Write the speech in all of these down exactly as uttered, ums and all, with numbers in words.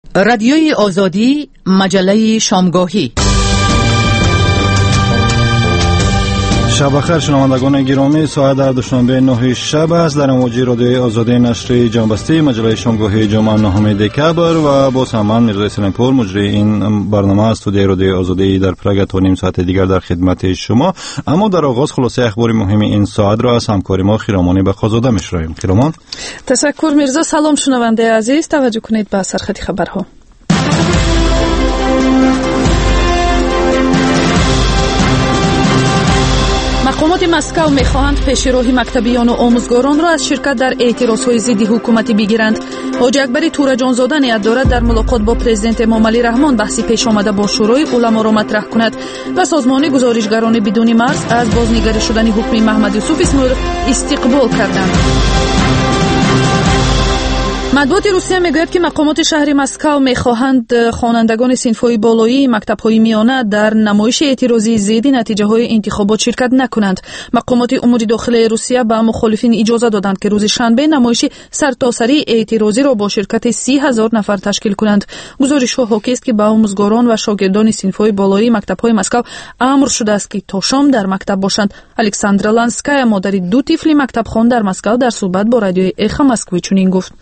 رادیوی آزادی، مجله شامگاهی. شب بخیر شنوندگان گرامی، ساعت در دوشنبه نه شب است. در موجی رادیوی آزادی نشر جانبسته مجله شامگاهی جمعه نهم دکبر و با سامان میرزا سلامپور مجری این برنامه استودیوی رادیوی آزادی در پراگ تا نیم ساعت دیگر در خدمت شما. اما در آغاز خلاصه اخبار مهم این ساعت را از همکاری ما خیرامانی بخازاده میشنویم. خیرامان. تشکر میرزا. سلام شنونده عزیز، توجه کنید به سرخط خبرها. مقامات مسکو می‌خواهند پیشروی مکتبیان و آموزگاران را از شرکت در اعتراض‌های ضد حکومتی بگیرند. حاجی اکبر تورجانزاده نیت دارد در ملاقات با پرزیدنت امام علی رحمان بحثی پیش آمده با شورای علما را مطرح کند و سازمان گزارشگران بدون مرز از بازنگری شدن حکم محمد یوسف اسماعیلوف استقبال کردند. مطبوعات روسیه میگوید که مقامات شهر مسکو میخواهند خوانندگان صنف‌های بالایی مکتب‌های میانه در نمایش اعتراضی ضد نتیجه‌های انتخابات شرکت نکنند. مقامات امور داخلی روسیه به مخالفین اجازه دادند که روز شنبه نمایش سرتاسری اعتراضی را با شرکت سی هزار نفر تشکیل کنند. گزارش‌ها حاکی است که به آموزگاران و شاگردان صنف‌های بالایی مکتب‌های مسکو امر شده است که تا شام در مکتب باشند. الکساندرا لانسکایا، مادر دو طفل مکتبخوان در مسکو، در صحبت با رادیوی اخو مسکوی چنین گفت: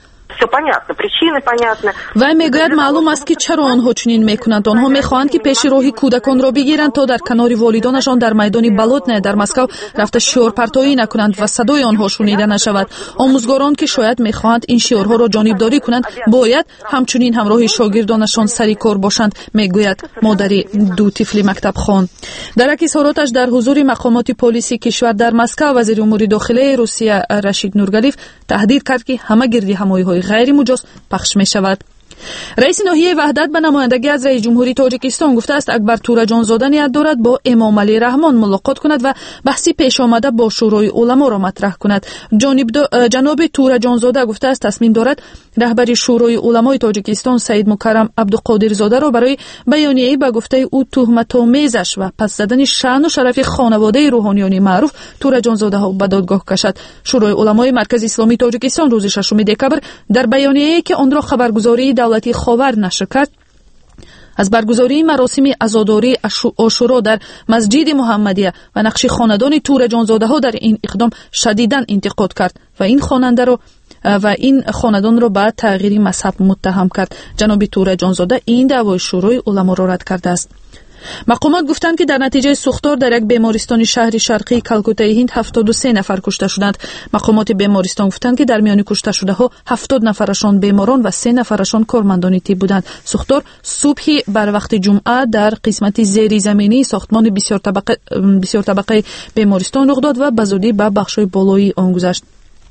و میگوید معلوم است که چرا آنها چنین میکنند. آنها میخواهند که پیشروی کودکان را بگیرند تا در کنار والدانشان در میدان بلوتنه در مسکو رفته شعار پرتایی نکنند و صدای آنها شنیده نشود. آموزگاران که شاید میخواهند این شعارها را جانبداری کنند باید همچنین همراه شاگردانشان سری کار باشند، میگوید مادر دو طفل مکتب خوان. در اظهاراتش در حضور مقامات پلیسی کشور در مسکو، وزیر امور داخلی روسیه رشید نورگلیف تهدید کرد که همه گردی همایی‌های غیر مجاز پخش می شود. رئیس ناحیه وحدت به نمایندگی از رئیس جمهوری تاجیکستان گفته است اکبر تورجانزاده نیت دارد با امام علی رحمان ملاقات کند و بحثی پیش آمده با شورای علما را مطرح کند. جناب تورجانزاده گفته است تصمیم دارد رهبر شورای علمای تاجیکستان سید مکرم عبدالقادرزاده را برای بیانیه‌ای به گفته او تهمت‌آمیزش و پس زدن شأن و شرف خانواده روحانیان معروف تورجانزاده ها به دادگاه کشد. شورای علمای مرکز اسلامی تاجیکستان روز ششم دکبر در بیانیه‌ای که آن را خبرگزاری دولتی خاور نشر کرد از برگزاری مراسم عزاداری عاشورا در مسجد محمدیه و نقش خاندان تورجانزاده ها در این اقدام شدیداً انتقاد کرد و این خواننده را و این خاندان را به تغییر مذهب متهم کرد. جناب تورجانزاده این دعوای شورای علما را رد کرده است. مقامات گفتند که در نتیجه سوختار در یک بیمارستان شهر شرقی کلکوتای هند هفتاد و سه نفر کشته شدند. مقامات بیمارستان گفتند که در میان کشته شده ها هفتاد نفرشان بیماران و سه نفرشان کارمندان طب بودند. سوختار صبحی بر وقت جمعه در قسمت زیر زمینی ساختمان بسیار طبقه بسیار طبقه بیمارستان رخ داد و به زودی به بخش‌های بالایی آن گذشت.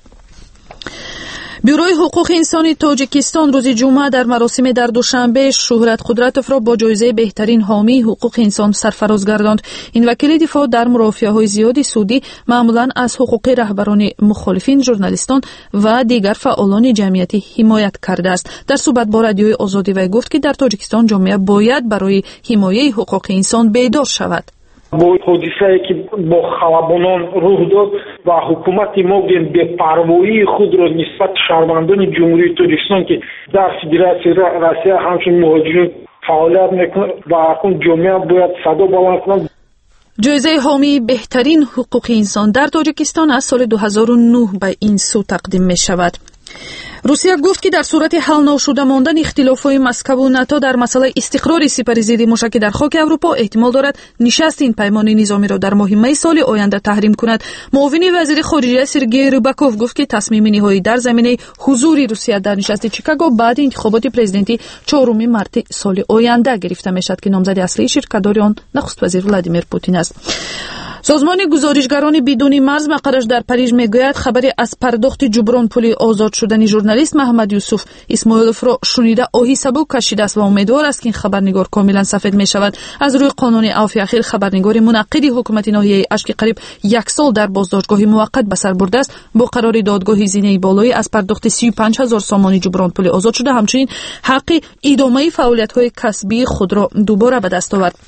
بیروی حقوق انسانی تاجیکستان روز جمعه در مراسم در دوشنبه شهرت قدرتوف را با جایزه بهترین حامی حقوق انسان سرفراز گرداند. این وکیل دفاع در مرافعه‌های زیادی سودی معمولاً از حقوق رهبران مخالفین، ژورنالیستان و دیگر فعالان جمعیتی حمایت کرده است. در صحبت با رادیوی آزادی وی گفت که در تاجیکستان جامعه باید برای حمایت حقوق انسان بیدار شود. با حادثه‌ای که با خلبانان روح داد و حکومت ما بی‌پروایی خود را نسبت شهروندان جمهوری تاجیکستان که در فدراسیون روسیه همچون مهاجرین فعالیت میکنند و اون جامعه باید صدا بلند کنند. جایزه حامی بهترین حقوق انسان در تاجیکستان از سال دو هزار و نه به این سو تقدیم می شود. روسیه گفت که در صورت حل نشده ماندن اختلاف‌های مسکو و ناتو در مسئله استقرار سپر ضد موشک در خاک اروپا احتمال دارد نشست این پیمان نظامی را در ماه می سال آینده تحریم کند. معاون وزیر خارجه سرگئی روباکوف گفت که تصمیم نهایی در زمینه حضور روسیه در نشست چیکاگو بعد انتخابات پرزیدنتی چهارم مارت سال آینده گرفته میشد که نامزد اصلی شرکت‌دار آن نخست وزیر ولادیمیر پوتین است. سازمان گزارشگران بدون مرز مقرش در پاریژ میگوید خبری از پرداخت جبران پول آزاد شدن ژورنالیست محمد یوسف اسماعیلوف را شنیده آهی سبک کشیده است و امیدوار است که این خبرنگار کاملا سفید می شود. از روی قانون عفو اخیر خبرنگار منعقد حکومت ناحیه اشک قریب یک سال در بازداشتگاه موقت به سر برده است. با قرار دادگاه زینه بالایی از پرداخت سی و پنج هزار سومان جبران پول آزاد شده، همچنین حق ادامه فعالیت‌های کسبی خود را دوباره به دست آورد.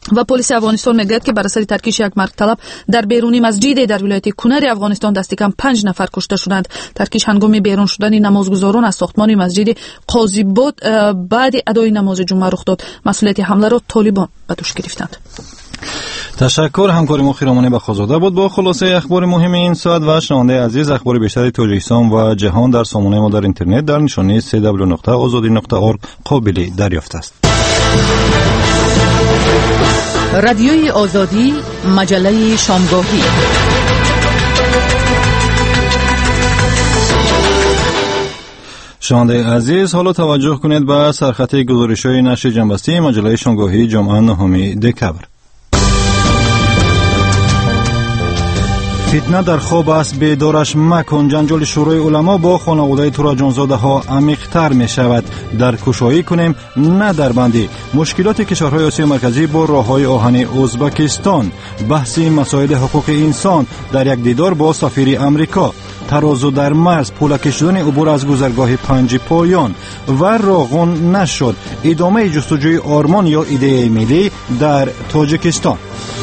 و پلیس افغانستان میگوید که بر اثر ترکیش یک مرگ طلب در بیرونی مسجدی در ولایت کنر افغانستان دست کم پنج نفر کشته شدند. ترکیش هنگام بیرون شدن نمازگزاران از ساختمان مسجد قاضی بود بعد ادای نماز جمعه رخ داد. مسئولیت حمله را طالبان به دوش گرفتند. تشکر. همکاری مخیرامانه به خازاده بود با خلاصه اخبار مهم این ساعت. و شنونده عزیز، اخبار بیشتر تاجیکستان و جهان در سامانه ما در اینترنت در نشانی دبلیو دبلیو دبلیو نقطه آزادی نقطه اورگ قابل دریافت است. رادیوی آزادی، مجله شامگاهی. شنونده عزیز، حالا توجه کنید به سرخط گزارش‌های نشر جنبسته مجله شامگاهی جمعه نهم دکبر. فتنه در خواب است، بیدارش مکن. جنجال شورای علما با خانواده تورا جانزاده ها عمیق‌تر می شود. در کشایی کنیم نه در بندی. مشکلات کشورهای آسیا مرکزی با راههای آهنی ازبکستان. بحث مسائل حقوق انسان در یک دیدار با سفیر امریکا. ترازو در مرز، پولک شدن عبور از گذرگاه پنج پایان و راغون نشد. ادامه جستجوی آرمان یا ایده ملی در تاجیکستان.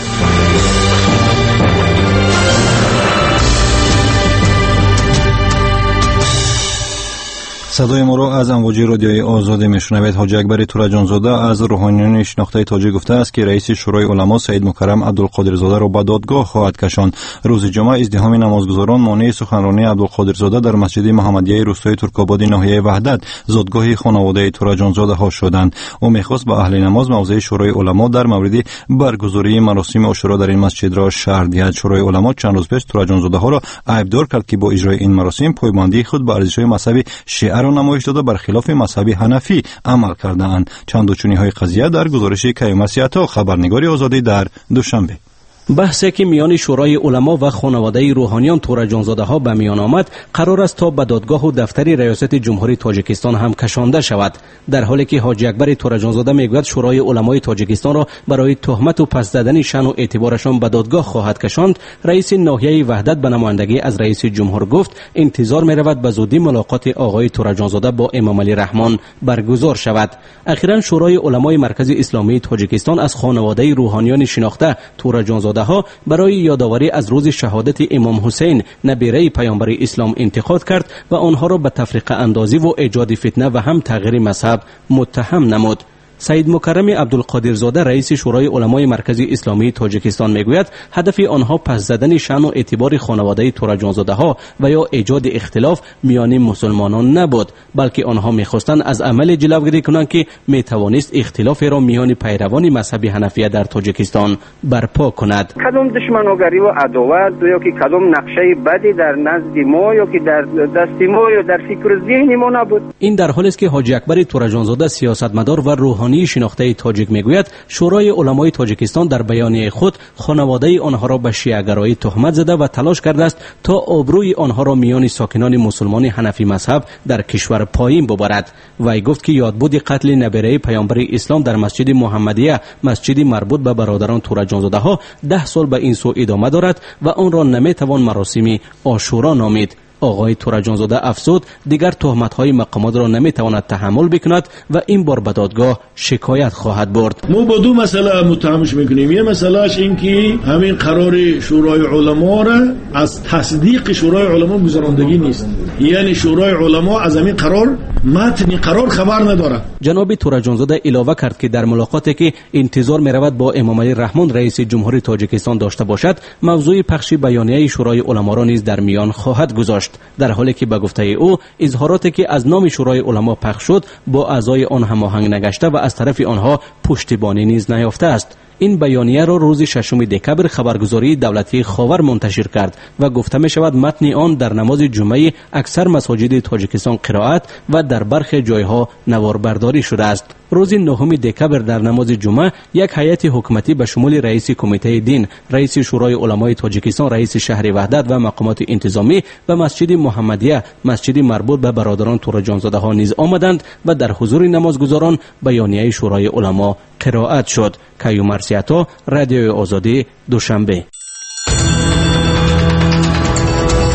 صدای ما را از امواج رادیوی آزادی میشنوید. حاجی اکبر تورا جانزاده از روحانیون شناخته تاجیک گفته است که رئیس شورای علما سید مکرم عبدالقادرزاده را به دادگاه خواهد کشاند. روز جمعه ازدحام نمازگزاران مانع سخنرانی عبدالقادرزاده در مسجد محمدیه روستای ترکاباد ناحیه وحدت زادگاه خانواده تورا جانزاده ها شدند. او میخواست به اهل نماز موضع شورای علما در مورد برگزاری مراسم عاشورا در این مسجد را شرح دهد. شورای علما چند روز پیش تورا جانزاده ها را عیبدار کرد که با اجرای این مراسم پایبندی خود به ارزش‌های مذهبی شیعه را نمایش داده بر خلاف مذهب حنفی عمل کرده‌اند. چند و چونی های قضیه در گزارش کیومرثی عطا، خبرنگاری آزادی در دوشنبه. بحثی که میان شورای علما و خانواده روحانیان تورا جانزاده ها به میان آمد قرار است تا به دادگاه و دفتر ریاست جمهوری تاجیکستان هم کشانده شود. در حالی که حاجی اکبر تورا جانزاده میگوید شورای علمای تاجیکستان را برای تهمت و پس زدن شأن و اعتبارشان به دادگاه خواهد کشاند، رئیس ناحیه وحدت به نمایندگی از رئیس جمهور گفت انتظار می‌رود به زودی ملاقات آقای تورا جانزاده با امام علی رحمان برگزار شود. اخیراً شورای علمای مرکز اسلامی تاجیکستان از خانواده روحانیان شناخته تورا جانزاده ها برای یادآوری از روز شهادت امام حسین نبیره پیامبر اسلام انتقاد کرد و آنها را به تفریقه اندازی و ایجاد فتنه و هم تغییر مذهب متهم نمود. سید مکرم عبدالقادرزاده رئیس شورای علمای مرکز اسلامی تاجیکستان میگوید هدف آنها پس زدن شأن و اعتبار خانواده تورا جانزاده ها و یا ایجاد اختلاف میان مسلمانان نبود، بلکه آنها میخواستند از عمل جلوگیری کنند که میتوانست اختلاف را میان پیروان مذهب حنفیه در تاجیکستان برپا کند. کدام دشمنوگری و عداوت یا که کدام نقشه بدی در نزد ما یا که در دست ما یا در فکر ذهن ما نبود. این در حالی است که حاجی اکبر تورا جانزاده سیاستمدار و روحانی شناخته تاجیک میگوید شورای علمای تاجیکستان در بیانیه خود خانواده آنها را به شیعه‌گرایی تهمت زده و تلاش کرده است تا آبروی آنها را میان ساکنان مسلمان حنفی مذهب در کشور پایین ببرد. وی گفت که یادبود قتل نبیره پیامبر اسلام در مسجد محمدیه، مسجد مربوط به برادران تورا جانزاده ها، ده سال به این سو ادامه دارد و آن را نمیتوان مراسم عاشورا نامید. آقای تورا جانزاده افزود دیگر تهمت‌های مقامات را نمی‌تواند تحمل بکند و این بار به دادگاه شکایت خواهد برد. ما با دو مسئله متهمش میکنیم. یه مسئلهش این که همین قرار شورای علما را از تصدیق شورای علما گذراندگی نیست، یعنی شورای علما از همین قرار متن قرار خبر نداره. جناب تورا جانزاده علاوه کرد که در ملاقاتی که انتظار می‌رود با امام علی رحمان رئیس جمهوری تاجیکستان داشته باشد موضوع پخش بیانیه شورای علما را نیز در میان خواهد گذاشت. در حالی که به گفته او اظهاراتی که از نام شورای علما پخش شد با اعضای آن هماهنگ نگشته و از طرف آنها پشتیبانی نیز نیافته است. این بیانیه را روز ششم دکبر خبرگزاری دولتی خاور منتشر کرد و گفته می شود متن آن در نماز جمعه اکثر مساجد تاجیکستان قرائت و در برخی جایها نواربرداری شده است. روز نهم دکبر در نماز جمعه یک هیئت حکومتی به شمول رئیس کمیته دین، رئیس شورای علمای تاجیکستان، رئیس شهر وحدت و مقامات انتظامی و مسجد محمدیه، مسجد مربوط به برادران تورا جانزاده ها نیز آمدند و در حضور نمازگزاران بیانیه شورای علما قرائت شد. کیومرثی عطا، رادیوی آزادی، دوشنبه.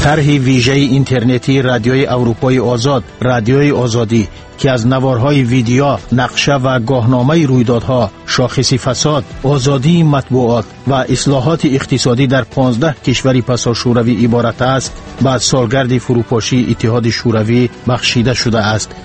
طرح ویژه اینترنتی رادیوی اروپای آزاد، رادیوی آزادی که از نوارهای ویدیو، نقشه و گاهنامه رویدادها، شاخص فساد، آزادی مطبوعات و اصلاحات اقتصادی در پانزده کشور پسا شوروی عبارت است، بعد سالگرد فروپاشی اتحاد شوروی بخشیده شده است.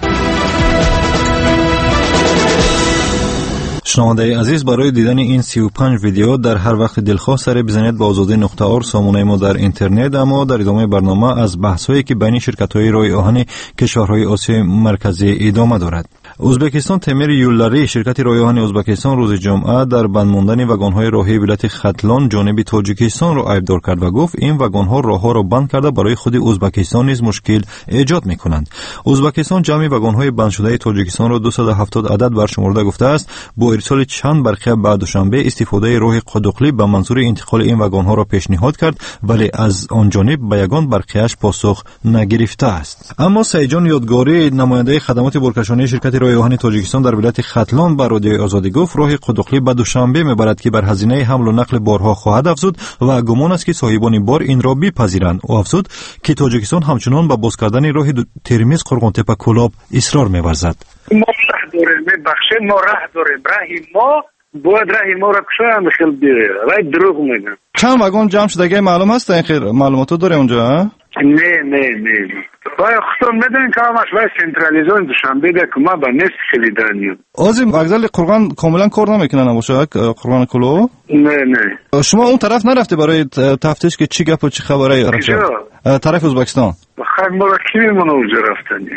شنونده عزیز، برای دیدن این سی و پنج ویدیو در هر وقت دلخواه سر بزنید به آزادی نقطه اور سامانه ما در اینترنت. اما در ادامه برنامه از بحث‌هایی که بین شرکت‌های راه آهن کشورهای آسیای مرکزی ادامه دارد. ازبکستان تمیر یولاری شرکت راه آهن ازبکستان روز جمعه در بند ماندن واگن‌های راهی ولایت ختلان جانب تاجیکستان را ایبدار کرد و گفت این واگن‌ها راه‌ها را بند کرده برای خود ازبکستان نیز مشکل ایجاد می‌کنند. ازبکستان جمعی واگن‌های بند شده تاجیکستان را دویست و هفتاد عدد برشمرده گفته است با ارسال چند برخه بعد دوشنبه استفاده راه قدقلی به منظور انتقال این واگن‌ها را پیشنهاد کرد، ولی از آن جانب به یگان برخه‌اش پاسخ نگرفته است. اما سیجان یادگاری نماینده خدمات بارکشانی شرکت راه آهن تاجیکستان در ولایت ختلان بر رادیوی آزادی گفت راه قدقلی به دوشنبه میبرد که بر هزینه حمل و نقل بارها خواهد افزود و گمان است که صاحبان بار این را بپذیرند. او افزود که تاجیکستان همچنان به باز کردن راه ترمیز قرغنتپه کلاب اصرار می‌ورزد. ما راه داریم، بخش ما راه داریم، راه ما باید راه ما را کشان خیلی بیره راه دروغ میگن. چند واگن جمع شده معلوم است؟ این خیر معلوماتو داره اونجا؟ نه نه نه باید خودم نداریم که همش باید سنترالیزون دوشنبه ده که ما با نصف خیلی دانیم. آزیم وگزل قرغان کاملا کار نمیکنن باشه قرغان کلو؟ نه نه. شما اون طرف نرفته برای تفتیش که چی گپ و چی خبره؟ کجا؟ طرف ازبکستان. بخیر ما را کی میمونه اونجا رفتنی؟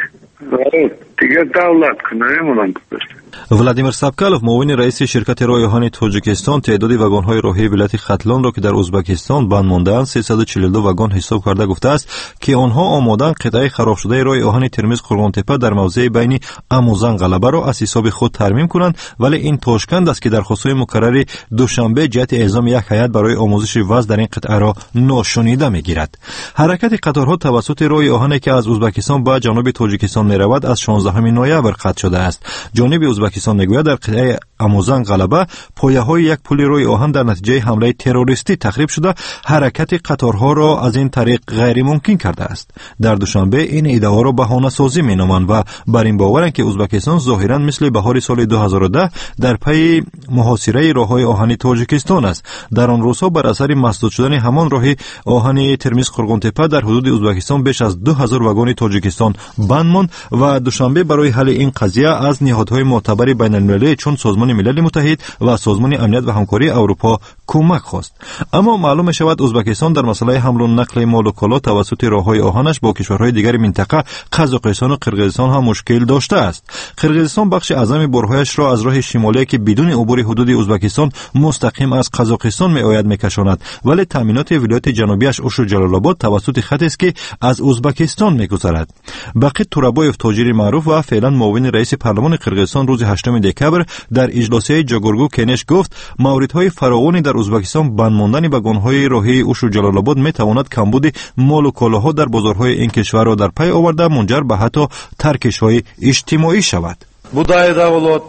دیگه دولت کنه میمونم بپرسیم. ولادیمیر سابکالوف معاون رئیس شرکت راه آهن تاجیکستان تعداد واگن‌های راهی ولایت ختلان را که در ازبکستان بند مانده‌اند سیصد و چهل و دو واگن حساب کرده گفته است که آنها آماده‌اند قطعه خراب شده راه آهن ترمیز قرغنتپه در موضع بین اموزان غلبه را از حساب خود ترمیم کنند، ولی این تاشکند است که درخواست‌های مکرر دوشنبه جهت اعزام یک هیئت برای آموزش وضع در این قطعه را ناشنیده می‌گیرد. حرکت قطارها توسط راه آهنی که از ازبکستان به جنوب تاجیکستان می‌رود از شانزدهم نوامبر قطع شده است. جانب ازبکستان میگوید در قطعه اموزان غلبه پایه‌های یک پل راه آهن در نتیجه حمله تروریستی تخریب شده حرکت قطارها را از این طریق غیر ممکن کرده است. در دوشنبه این ایده‌ها را بهانه سازی مینامند و بر این باورند که ازبکستان ظاهراً مثل بهار سال دو هزار و ده در پی محاصره راه‌های آهنی تاجیکستان است. در آن روزها بر اثر مسدود شدن همان راه آهن ترمیز قرغنتپه در حدود ازبکستان بیش از دو هزار واگن تاجیکستان بند ماند و دوشنبه برای حل این قضیه از نهادهای معتبر بین المللی چون سازمان ملل متحد و سازمان امنیت و همکاری اروپا کمک خواست. اما معلوم می شود ازبکستان در مسئله حمل و نقل مال و کالا توسط راههای آهنش با کشورهای دیگر منطقه قزاقستان و قرقیزستان هم مشکل داشته است. قرقیزستان بخش اعظم بارهایش را از راه شمالی که بدون عبور حدود ازبکستان مستقیم از قزاقستان می آید میکشاند، ولی تامینات ولایت جنوبیش اوش و جلال آباد توسط خطی است که از ازبکستان میگذرد. بقیت تورابایف تاجر معروف و فعلا معاون رئیس پارلمان قرقیزستان روز هشتم دکبر در اجلاسی جاگورگو کنش گفت موردهای فراوانی در ازبکستان بند ماندن واگن‌های راهی اوش و جلال آباد میتواند کمبود مال و کالاها در بازارهای این کشور را در پی آورده منجر به حتی ترکش‌های اجتماعی شود. بودای دولت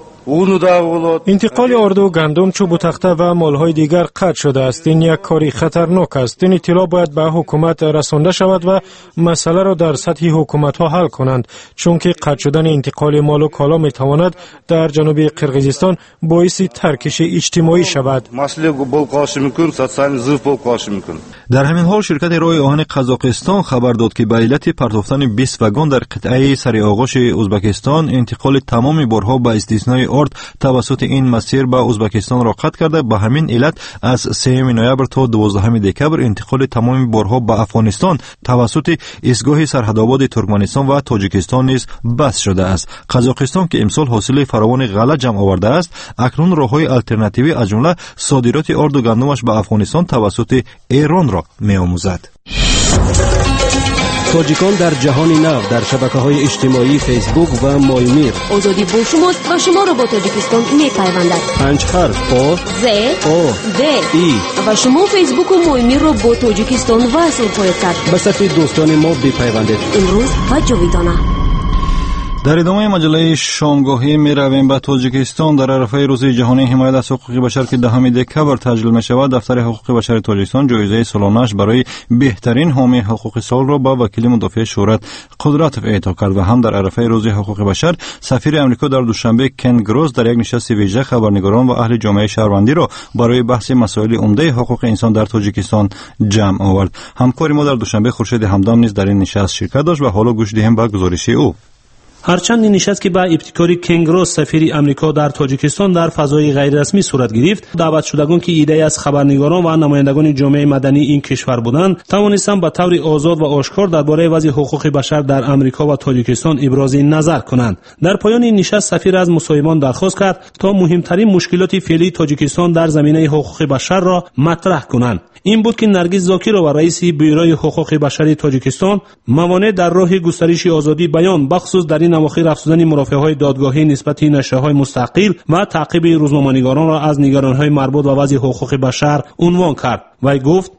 انتقال اردو، گندم، چوب و تخته و مالهای دیگر قطع شده است. این یک کاری خطرناک است. این اطلاع باید به حکومت رسانده شود و مسئله را در سطح حکومت ها حل کنند، چون که قطع شدن انتقال مال و کالا می تواند در جنوب قرقیزستان باعث ترکش اجتماعی شود. در همین حال شرکت راه آهن قزاقستان خبر داد که به علت پرتافتن بیست واگن در قطعه سری آغوش ازبکستان انتقال تمام بارها به استثنای ارد توسط این مسیر به ازبکستان را قطع کرده. به همین علت از سوم نوامبر تا دوازدهم دکبر انتقال تمام بارها به افغانستان توسط ایستگاه سرحدآباد ترکمنستان و تاجیکستان نیز بس شده است. قزاقستان که امسال حاصل فراوان غله جمع آورده است اکنون راههای الटरनेटिव्ی از جمله صادرات ارد و گندمش به افغانستان توسط ایران را می‌آموزد. تاجیکان در جهان نو در شبکه‌های اجتماعی فیسبوک و مایمیر. آزادی با شماست و شما را با تاجیکستان می‌پیوندد. پنج حرف آ ز او د ای و شما فیسبوک و مایمیر را با تاجیکستان وصل خواهید کرد. به صفحه دوستان ما بپیوندید. امروز و جاویدانه. در ادامه مجله شامگاهی می رویم به تاجیکستان. در عرفه روز جهانی حمایت از حقوق بشر که دهم دکبر تجلیل می شود، دفتر حقوق بشر تاجیکستان جایزه سالانش برای بهترین حامی حقوق سال را با وکیل مدافع شورت قدرتوف اعطا کرد. و هم در عرفه روز حقوق بشر سفیر امریکا در دوشنبه کن گروز در یک نشست ویژه خبرنگاران و اهل جامعه شهروندی را برای بحث مسائل عمده حقوق انسان در تاجیکستان جمع آورد. همکار ما در دوشنبه خورشید همدان نیز در این نشست شرکت داشت و حالا گوش دهیم به گزارش او. هرچند این نشست که با ابتکاری کن گروز سفیر امریکا در تاجیکستان در فضای غیر رسمی صورت گرفت، دعوت شدگان که ایده از خبرنگاران و نمایندگان جامعه مدنی این کشور بودند توانستند به طور آزاد و آشکار درباره وضع حقوق بشر در امریکا و تاجیکستان ابراز نظر کنند. در پایان این نشست سفیر از مصاحبان درخواست کرد تا مهمترین مشکلات فعلی تاجیکستان در زمینه حقوق بشر را مطرح کنند. این بود که نرگس زاکرova و رئیس بیروی حقوق بشری تاجیکستان موانع در راه گسترش آزادی بیان بخصوص در این اواخر افزودن مرافعه‌های دادگاهی نسبت نشریه‌های مستقل و تعقیب روزنامه‌نگاران را از نگرانی‌های مربوط به وضع حقوق بشر عنوان کرد. وی گفت: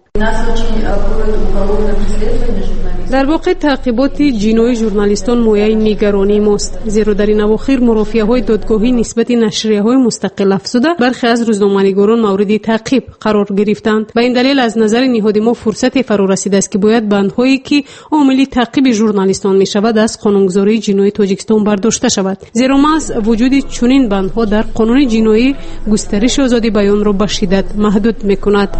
در واقع تعقیبات جنایی ژورنالیستان مایه نگرانی ماست، زیرا در این اواخر مرافعه‌های دادگاهی نسبت نشریه‌های مستقل افزوده برخی از روزنامه‌نگاران مورد تعقیب قرار گرفتند. به این دلیل از نظر نهاد ما فرصت فرا رسیده است که باید بندهایی که عامل تعقیب ژورنالیستان می‌شود از قانونگذاری جنایی تاجیکستان برداشته شود، زیرا محض وجود چنین بندها در قانون جنایی گسترش آزادی بیان را به شدت محدود می‌کند.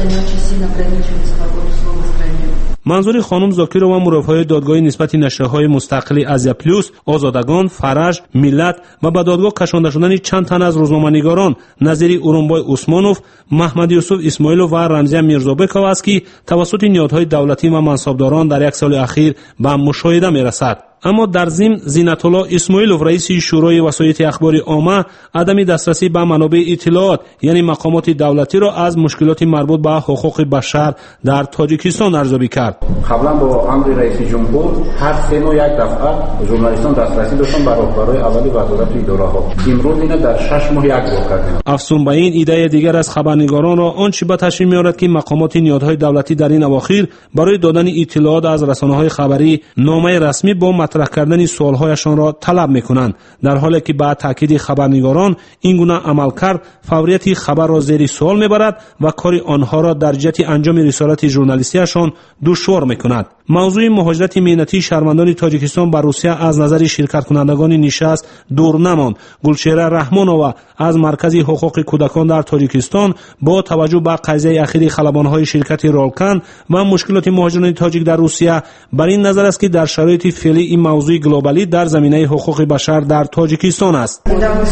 منظور خانم زاکرova و مرافعهای دادگاهی نسبت نشریه‌های مستقل ازیا پلوس، آزادگان، فرج، ملت و به دادگاه کشانده شدن چند تن از روزنامه‌نگاران نظیر اورونبای عثمانوف، محمد یوسف اسماعیلوف و رمزی میرزابکov است که توسط نهادهای دولتی و منصبداران در یک سال اخیر به مشاهده می‌رسد. اما در ضمن زینت الله اسماعیلوف رئیس شورای وسایط اخبار عامه عدم دسترسی به منابع اطلاعات یعنی مقامات دولتی را از مشکلات مربوط به حقوق بشر در تاجیکستان ارزیابی کرد. قبلا با امر رئیس جمهور هر سه ماه یک دفعه ژورنالیستان دسترسی داشتن به راهبرای اولی وزارت اداره‌ها. امروز اینا در شش ماه یک بار کردن. افزون به این ایده دیگر از خبرنگاران را آنچه به تشریح می‌آورد که مقامات نهادهای دولتی در این اواخر برای دادن اطلاعات از رسانه‌های خبری نامه رسمی با مطرح کردن سوالهایشان را طلب میکنند، در حالی که با تاکید خبرنگاران این گونه عمل کرد فوریت خبر را زیر سوال میبرد و کار آنها را در جهت انجام رسالت ژورنالیستیشان دشوار میکند. موضوع مهاجرت مهنتی شهروندان تاجیکستان به روسیه از نظر شرکت کنندگان نشست دور نماند. گلچهره رحمانова از مرکز حقوق کودکان در تاجیکستان با توجه به قضیه اخیر خلبان‌های شرکت رالکن و مشکلات مهاجران تاجیک در روسیه بر این نظر است که در شرایط فعلی این موضوع گلوبالی در زمینه حقوق بشر در تاجیکستان است.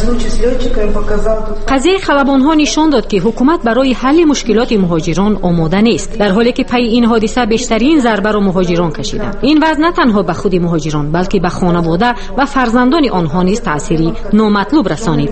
قضیه خلبان‌ها نشان داد که حکومت برای حل مشکلات مهاجران آماده نیست، در حالی که پی این حادثه بیشترین ضربه را مهاجران کشیدند. این وضع نه تنها به خود مهاجران بلکه به خانواده و فرزندان آنها نیز تأثیری نامطلوب رسانید.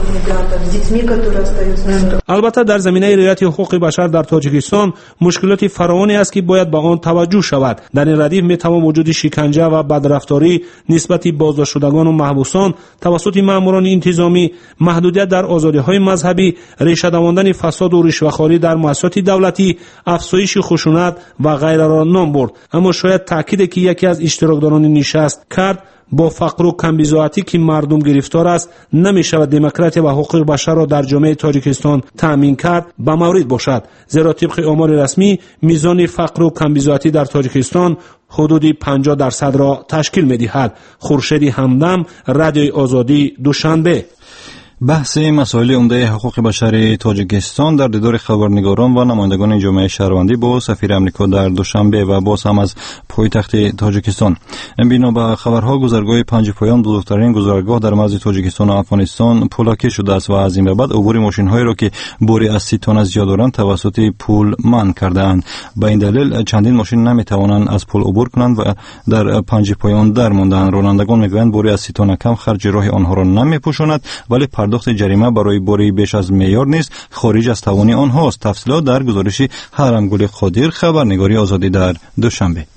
البته در زمینه رعایت حقوق بشر در تاجیکستان مشکلات فراوانی است که باید به آن توجه شود. در این ردیف میتوان وجود شکنجه و بدرفتاری نسبت بازداشت شدگان و محبوسان توسط ماموران انتظامی، محدودیت در آزادی‌های مذهبی، ریشه دواندن فساد و رشوه‌خواری در مؤسسات دولتی، افزایش خشونت و غیره را نام برد. اما شاید تاکید که یکی از اشتراکداران نشست کرد با فقر و کمبیزاتی که مردم گرفتار است نمی‌شود دموکراسی و حقوق بشر را در جامعه تاجیکستان تامین کرد به مورد باشد، زیرا طبق آمار رسمی میزان فقر و کمبیزاتی در تاجیکستان حدود پنجاه درصد را تشکیل می‌دهد. خورشید همدم، رادیوی آزادی، دوشنبه. بحث مسائل عمده حقوق بشر تاجیکستان در دیدار خبرنگاران و نمایندگان جامعه شهروندی با سفیر امریکا در دوشنبه و باز هم از پایتخت تاجیکستان. بنا به خبرها گذرگاه پنج پایان بزرگترین گذرگاه در مرز تاجیکستان و افغانستان پولاکی شده است و از این به بعد عبور ماشین‌هایی را که باری از سی تن زیاد دارند توسط پول منع کرده‌اند. به این دلیل چندین ماشین نمی‌توانند از پل عبور کنند و در پنج پایان در مانده‌اند. رانندگان می‌گویند باری از سی تن کم خرج راه آنها را نمی‌پوشاند، ولی پرداخت جریمه برای باری بیش از معیار نیست خارج از توان آنهاست. تفصیلات در گزارش هرمگل قادر، خبرنگاری آزادی در دوشنبه.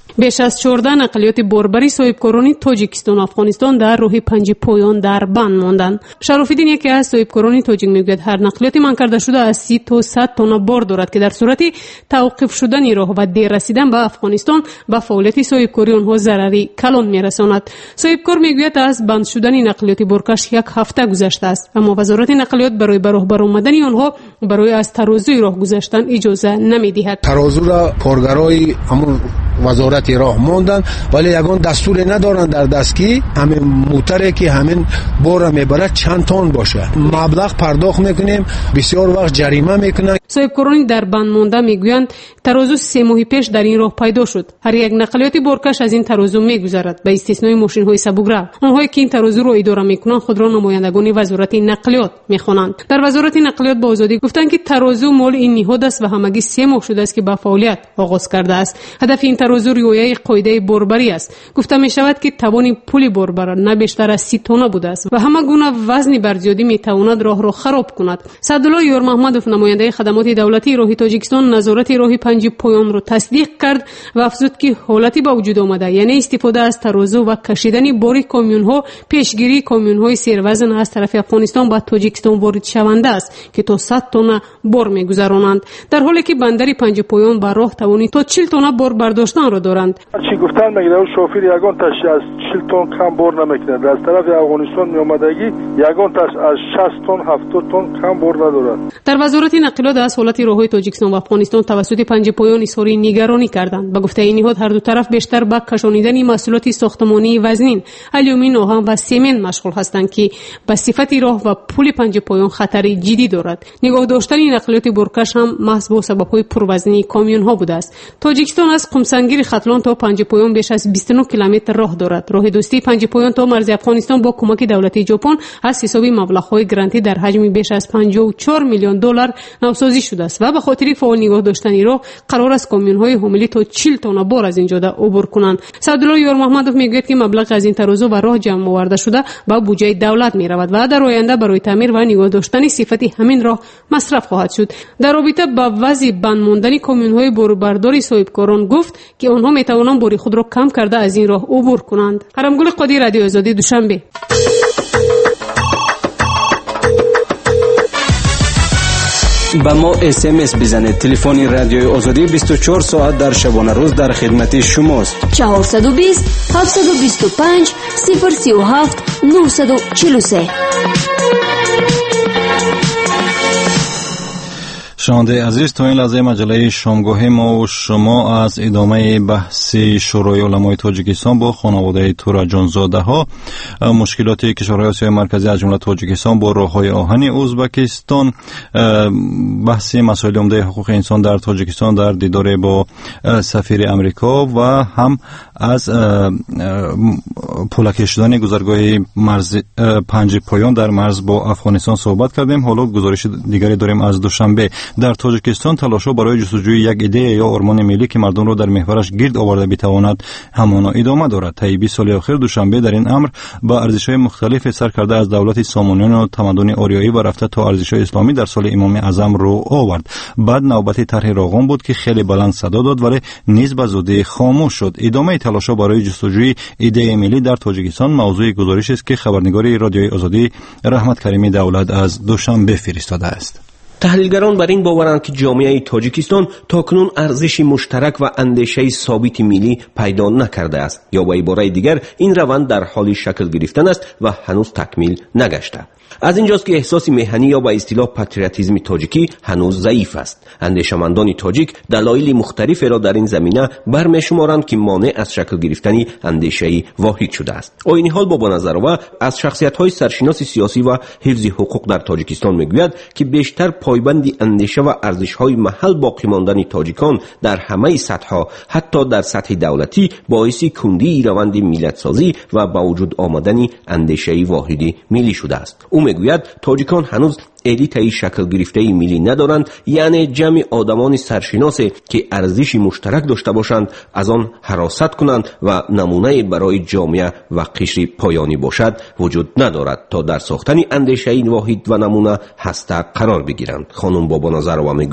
بیش از چهارده نقلیات باربری صاحبکاران تاجیکستان و افغانستان در راه پنج پایان در بند ماندند. شراف‌الدین یکی از صاحبکاران تاجیک میگوید هر نقلیات من کرده شده از سی تا صد تن بار دارد که در صورت توقف شدن راه و دیر رسیدن به افغانستان به فعالیت صاحبکاری آنها ضرری کلان میرساند. صاحبکار میگوید از بند شدن نقلیات بارکش یک هفته گذشته است، اما وزارت نقلیات برای به راه برآمدن آنها برای از ترازوی راه گذشتن اجازه نمیدهد. ترازو را کارگرای همون وزارت راه ماندن، ولی یگان دستور ندارن در دست که همین موتره که همین بار میبره چند تن باشه. مبلغ پرداخت میکنیم، بسیار وقت جریمه میکنن. صاحبکاران در بند مانده میگویند ترازو سه ماه پیش در این راه پیدا شد. هر یک نقلیات بارکش از این ترازو میگذرد به استثنای ماشین های سبک‌رو. آنهایی که این ترازو رو اداره میکنند خود را نمایندگان وزارت نقلیات میخوانند. در وزارت نقلیات با آزادی گفتند که ترازو مال این نهاد است و همگی سه ماه شده است که به فعالیت آغاز کرده است. هدف این ترازو رعایت قاعده باربری است. گفته می شود که توان پول باربر نه بیشتر از سی تن بوده است و همه گونه وزن برزیادی می تواند راه را خراب کند. سعدالله یار محمدوف نماینده خدمات دولتی راه تاجیکستان نظارت راه پنج پایان را تصدیق کرد و افزود که حالتی به وجود آمده، یعنی استفاده از ترازو و کشیدن بار کامیون ها پیشگیری کامیون های سیروزن از طرف افغانستان به تاجیکستان وارد شونده است که تا صد تن بار میگذرانند، در حالی که بندر پنج پایان بر راه توانی تا چهل تن بار برداشتن را دارند. چی گفتن میگه اون شوفر یگان تاش از چهل تن کم بار نمیکنه، از طرف افغانستان می اومدگی یگان تاش از شصت تن هفتاد تن کم بار ندارد. در وزارت نقلیات از حالت راههای تاجیکستان و افغانستان توسط پنج پایان اظهار نگرانی کردند. به گفته این نهاد هر دو طرف بیشتر به کشانیدن محصولات ساختمانی وزنین، آلومین، آهن و سمنت مشغول هستند که به صفت راه و پل پنج پایان خطر جدی دارد. نگاه داشتن نقلیات بارکش هم محض با سبب‌های پروزنی کامیون ها بوده است. تاجیکستان از قمسنگیر ختلان تا پنج پایان بیش از بیست و نه کیلومتر راه دارد. راه دوستی پنج پایان تا مرز افغانستان با کمک دولت ژاپن از حساب مبلغ‌های گرانتی در حجم بیش از پنجاه و چهار میلیون دلار نوسازی شده است و به خاطر فعال نگاه داشتن راه قرار است کامیون‌های حامل تا چهل تن بار از اینجا عبور کنند. سعدالله یار محمدوف میگوید که مبلغ از این ترازو و راه جمع آورده شده به بودجه دولت میرود و در آینده برای تعمیر و نگاه داشتن صفت همین راه مصرف خواهد شد. در رابطه با وضع بند ماندن کامیون‌های باربرداری صاحبکاران گفت که آنها میتوانند بار خود را کم کرده از این راه عبور کنند. حرمگل قادی، رادیو آزادی، دوشنبه. با ما اس ام اس بزنید. تلفن رادیو آزادی بیست و چهار ساعت در شبانه روز در خدمت شماست. چهارصد و بیست هفتصد و بیست و پنج صفر سی و هفت نهصد و چهل و سه. شنونده عزیز، تا این لحظه مجله شامگاهی ما و شما از ادامه بحث شورای علمای تاجیکستان با خانواده تورا جانزاده ها، مشکلات کشورهای آسیای مرکزی از جمله تاجیکستان با راههای آهن ازبکستان، بحث مسائل عمده حقوق انسان در تاجیکستان در دیدار با سفیر امریکا و هم از پولک شدن گذرگاه مرز پنج پایان در مرز با افغانستان صحبت کردیم. حالا گزارش دیگری داریم از دوشنبه. در تاجیکستان تلاش‌ها برای جستجوی یک ایده یا آرمان ملی که مردم را در محورش گرد آورده بتواند همانا ادامه دارد. طی بیست سال اخیر دوشنبه در این امر با ارزش‌های مختلف سر کرده از دولت سامانیان و تمدن آریایی و رفته تا ارزش‌های اسلامی در سال امام اعظم رو آورد. بعد نوبت طرح راغون بود که خیلی بلند صدا داد ولی نیز به زودی خاموش شد. ادامه تلاش‌ها برای جستجوی ایده ملی در تاجیکستان موضوع گزارشی است که خبرنگار رادیوی آزادی رحمت کریمی دولت از دوشنبه فرستاده است. تحلیلگران بر این باورند که جامعه تاجیکستان تاکنون ارزش مشترک و اندیشه ثابت ملی پیدا نکرده است، یا به عبارت دیگر این روند در حال شکل گرفتن است و هنوز تکمیل نگشته. از اینجاست که احساس مهنی یا به اصطلاح پاتریوتیسم تاجیکی هنوز ضعیف است. اندیشمندان تاجیک دلایل مختلفی را در این زمینه برمی‌شمارند که مانع از شکل گرفتن اندیشه واحد شده است. آیین حال با نظر از شخصیت‌های سرشناس سیاسی و حفظ حقوق در تاجیکستان میگوید که بیشتر پایبند اندیشه و ارزش‌های محل باقی ماندن تاجیکان در همه سطح‌ها، حتی در سطح دولتی، باعث کندی روند ملت‌سازی و با وجود آمدن اندیشه واحدی ملی شده است. او میگوید تاجیکان هنوز الیتای شکل گرفته ملی ندارند، یعنی جمع آدمان سرشناس که ارزش مشترک داشته باشند از آن حراست کنند و نمونه برای جامعه و قشر پایانی باشد وجود ندارد تا در ساختن اندیشه واحد و نمونه هسته قرار بگیرند. خانم بابا نظرова میگوید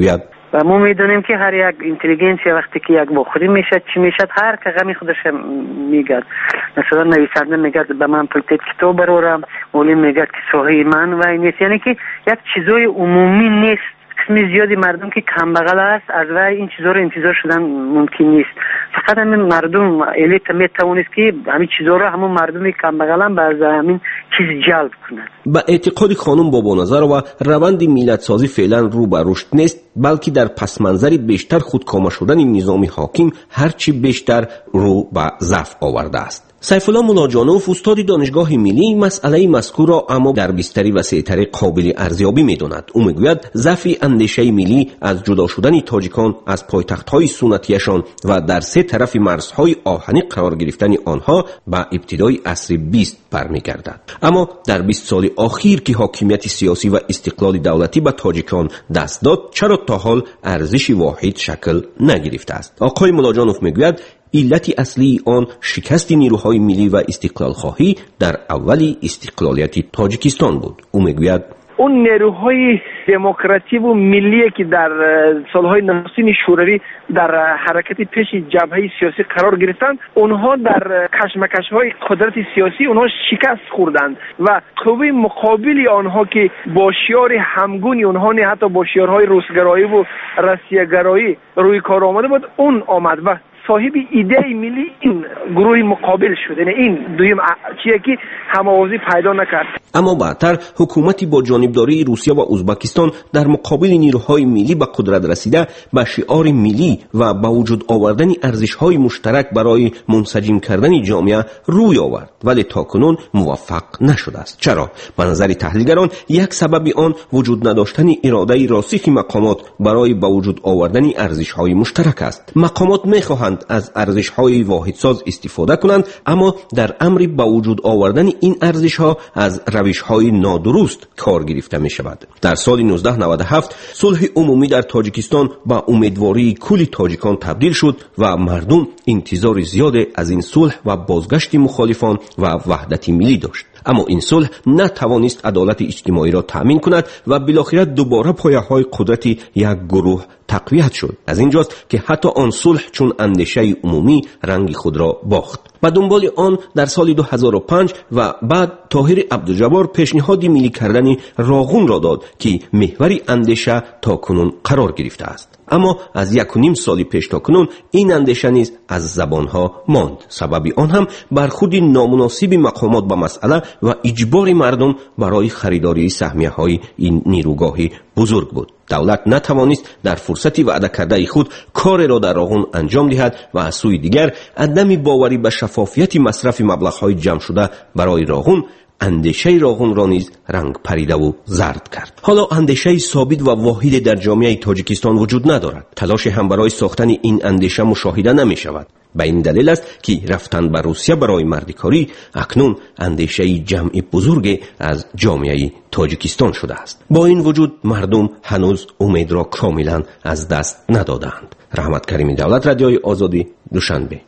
و ما میدونیم که هر یک اینتلیجنسی وقتی که یک بخوری میشد چی میشد هر که غمی خودش میگد. مثلا نویسنده میگد به من پلتت کتاب برورم، ولی میگد که ساحه من و این نیست، یعنی که یک چیزای عمومی نیست. قسمی زیادی مردم که کمبغل است از وی این چیزا رو انتظار شدن ممکن نیست. فقط همین مردم الیت میتوانست که همین چیزا رو همون مردمی کمبغلن به همین چیز جلب کنند. با اعتقاد خانم بابانظر و روند ملت سازی فعلا رو به رشد نیست، بلکه در پس منظر بیشتر خودکامه شدن نظام حاکم هرچی بیشتر رو به ضعف آورده است. سیف الله ملاجانوف استاد دانشگاه ملی مسئله مذکور را اما در بستری وسیع‌تر قابل ارزیابی می‌داند. او میگوید ضعف اندیشه ملی از جدا شدن تاجیکان از پایتخت‌های سنتیشان و در سه طرف مرزهای آهنی قرار گرفتن آنها به ابتدای عصر بیست برمیگردد. اما در بیست سال اخیر که حاکمیت سیاسی و استقلال دولتی به تاجیکان دست داد، چرا تا حال ارزش واحد شکل نگرفته است؟ آقای ملاجانوف میگوید علت اصلی آن شکست نیروهای ملی و استقلال خواهی در اولی استقلالیت تاجیکستان بود. او میگوید اون نیروهای دموکراتی و ملی که در سالهای نخستین شوروی در حرکت پیش جبهه سیاسی قرار گرفتند، اونها در کشمکش‌های قدرت سیاسی اونها شکست خوردند و قوه مقابل آنها که با شعار همگونی اونها نه حتی با شعارهای روسگرایی و روسیه‌گرایی روی کار آمده بود، اون آمد و صاحب ایده ملی این گروه مقابل شد. یعنی این دویم چیه که هماوازی پیدا نکرد. اما بعدتر حکومتی با جانبداری روسیه و ازبکستان در مقابل نیروهای ملی به قدرت رسیده به شعار ملی و با وجود آوردن ارزش‌های مشترک برای منسجم کردن جامعه روی آورد، ولی تاکنون موفق نشده است. چرا؟ به نظر تحلیلگران یک سبب آن وجود نداشتن اراده راسخ مقامات برای با وجود آوردن ارزش‌های مشترک است. مقامات می‌خواهند از ارزش‌های واحدساز استفاده کنند، اما در امر با وجود آوردن این ارزش‌ها از روش‌های نادرست کار گرفته می‌شود. در سال نوزده نود و هفت صلح عمومی در تاجیکستان با امیدواری کل تاجیکان تبدیل شد و مردم انتظار زیاد از این صلح و بازگشت مخالفان و وحدت ملی داشت. اما این صلح نتوانست عدالت اجتماعی را تأمین کند و بالاخره دوباره پایه‌های قدرت یک گروه تقویت شد. از اینجاست که حتی آن صلح چون اندیشه عمومی رنگ خود را باخت. و دنبال آن در سال دو هزار و پنج و بعد طاهر عبدالجبار پیشنهاد ملی کردن راغون را داد که محور اندیشه تاکنون قرار گرفته است. اما از یک و نیم سال پیش تا کنون این اندیشه نیز از زبانها ماند. سبب آن هم برخورد نامناسب مقامات به مسئله و اجبار مردم برای خریداری سهمیه های این نیروگاه بزرگ بود. دولت نتوانست در فرصتی وعده کرده خود کار را در راغون انجام دهد و از سوی دیگر عدم باوری به شفافیت مصرف مبلغ‌های جمع شده برای راغون اندیشه راغون را نیز رنگ پریده و زرد کرد. حالا اندیشه ثابت و واحد در جامعه تاجیکستان وجود ندارد. تلاش هم برای ساختن این اندیشه مشاهده نمی شود. به این دلیل است که رفتن به روسیه برای مردکاری اکنون اندیشه جمع بزرگ از جامعه تاجیکستان شده است. با این وجود مردم هنوز امید را کاملا از دست ندادند. رحمت کریمی دولت، رادیوی آزادی، دوشنبه.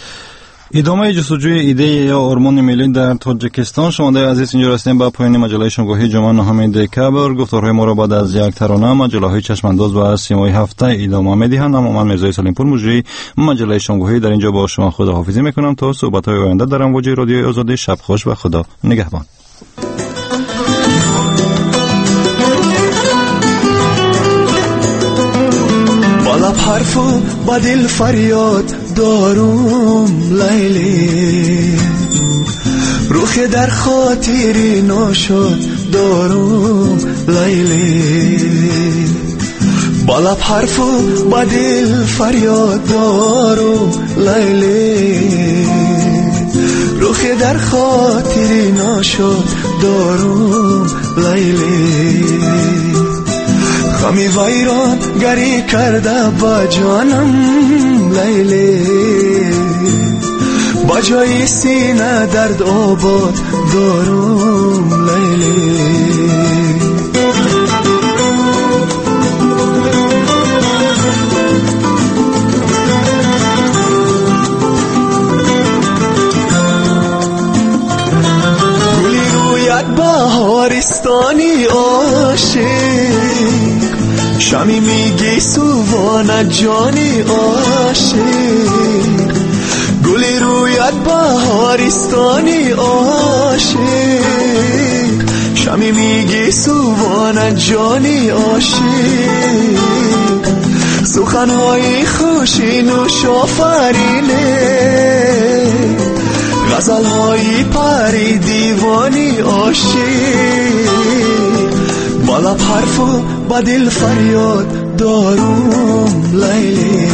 ادامه جستجوی ایده یا آرمان ملی در تاجیکستان. شما عزیز اینجا هستیم با پایان مجله شنگوهی جمعه نهم دکبر. گفتارهای ما را بعد از یک ترانه مجله های چشمانداز و سیمای هفته ادامه می‌دهند. اما من میرزای سلیمپور مجری مجله شنگوهی در اینجا با شما خداحافظی میکنم تا صحبت های آینده در امواج رادیوی آزادی. شب خوش و خدا نگهبان. لب حرف و با دل فریاد دارم لیلی، روح در خاطری ناشد دارم لیلی، با لب حرف و با دل فریاد دارم لیلی، روح در خاطری ناشد دارم لیلی، غمی ویران گری کرده با جانم لیلی، با جای سینه درد آباد دارم لیلی. گلی رویت بهارستانی عاشق، شمی میگی سووان جانی عاشق گلی رویت بهارستانی عاشق شمی میگی سووان جانی عاشق سخنهای خوشی نوش آفرینه غزلهای پری دیوانی عاشق بالا حرف و با دل فریاد دارم لیلی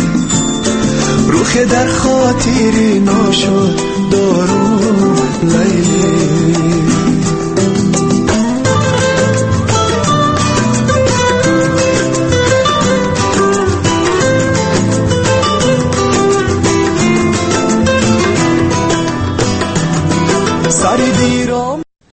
روخ در خاطری ناشد دارم لیلی